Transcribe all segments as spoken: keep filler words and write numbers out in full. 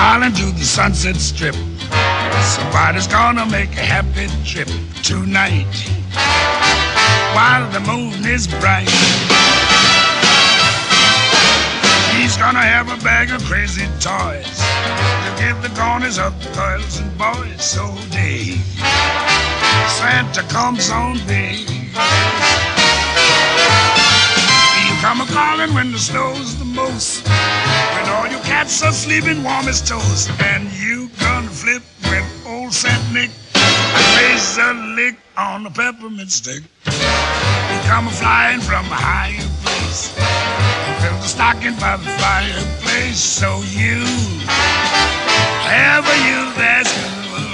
island to the Sunset Strip. Somebody's gonna make a happy trip tonight while the moon is bright. He's gonna have a bag of crazy toys to give the corners of the girls and boys. So day Santa comes on day. You come a-calling when the snow's the most, when all your cats are sleeping warm as toast, and you gonna flip when old Saint Nick plays a lick on a peppermint stick. You come a-flying from a higher place, fill the stocking by the fireplace. So you have a you that's good.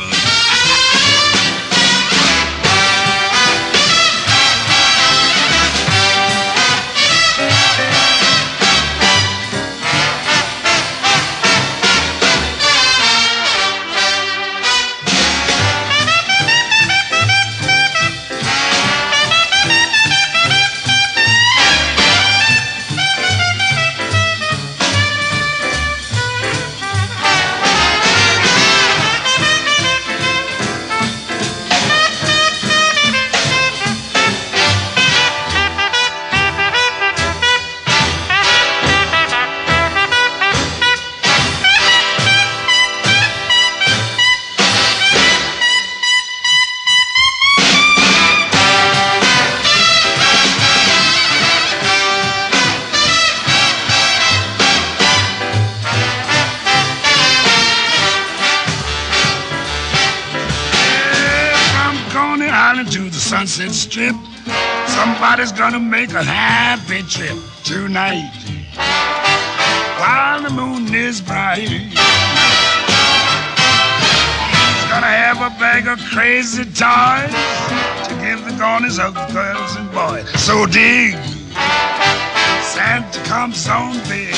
Island to the Sunset Strip. Somebody's gonna make a happy trip tonight while the moon is bright. He's gonna have a bag of crazy toys to give the corners of the girls and boys. So dig, Santa comes on big.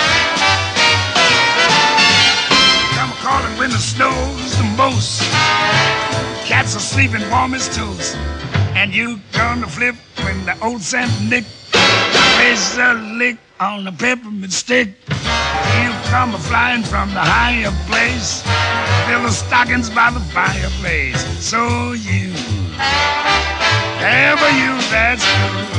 Come a-calling when the snow's the most, cats are sleeping warm as toast, and you gonna flip when the old Saint Nick plays a lick on a peppermint stick. You come a-flying from the higher place, fill the stockings by the fireplace. So you have a you that's good.